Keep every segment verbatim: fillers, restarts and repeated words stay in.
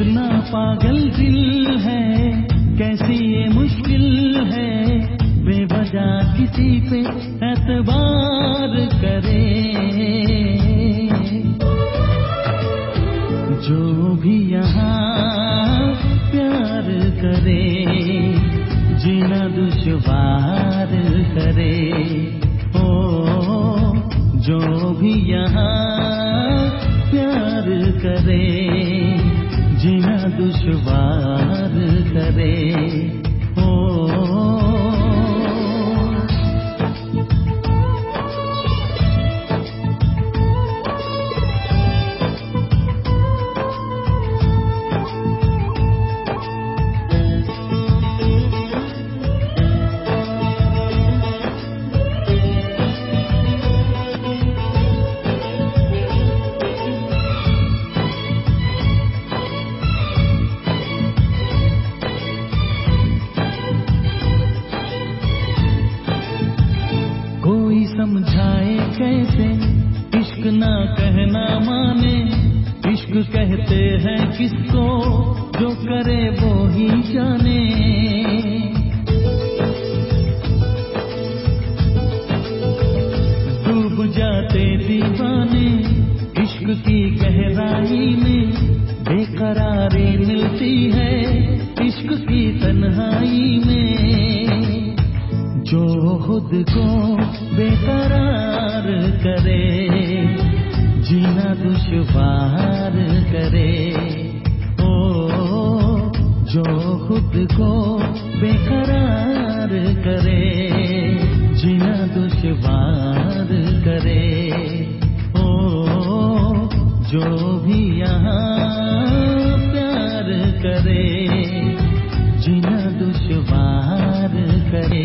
कितना पागल दिल है, कैसी ये मुश्किल है, बेवजह किसी पे एतबार करे। जो भी यहाँ प्यार करे, जीना दुश्वार करे। ओ जो भी यहाँ प्यार करे, जीना दुश्वार करे। ओ समझाए कैसे इश्क ना कहना माने। इश्क कहते हैं किसको, जो करे वो ही जाने। डूब जाते दीवाने इश्क की गहराई में, बेकरारी मिलती है इश्क की तन्हाई में। जो खुद को बेकरार करे, जीना दुश्वार करे। ओ जो खुद को बेकरार करे, जीना दुश्वार करे। ओ जो भी यहाँ प्यार करे, जीना दुश्वार करे।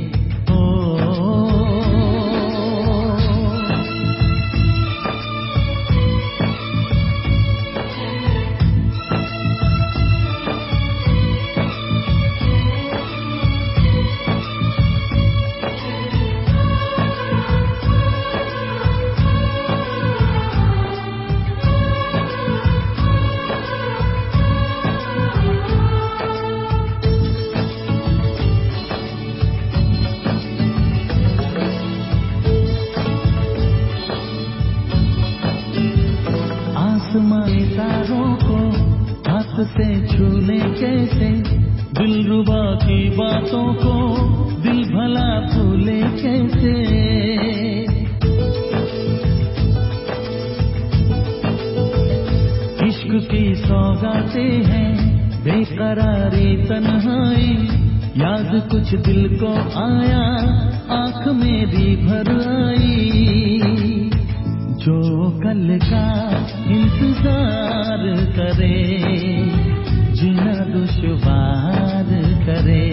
आसमानी तारों को हाथ से छूने कैसे, दिलरुबा की बातों को दिल भला भूले कैसे। इश्क की सौगातें हैं बेकरारी तन्हाई, याद कुछ दिल को आया आँख मेरी भर आई। जो कल का इंतजार करे, जीना दुश्वार करे।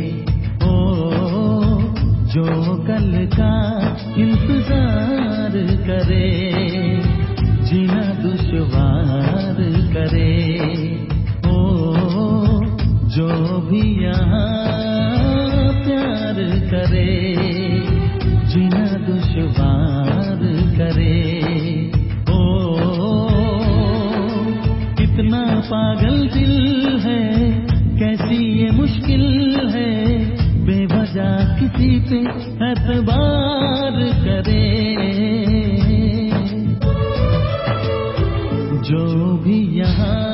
ओ जो कल का इंतजार करे, जीना दुश्वार करे। ओ जो भी यहाँ प्यार करे, जीना दुश्वार करे। कितना पागल दिल है, कैसी ये मुश्किल है, बेवजह किसी पे एतबार करे। जो भी यहाँ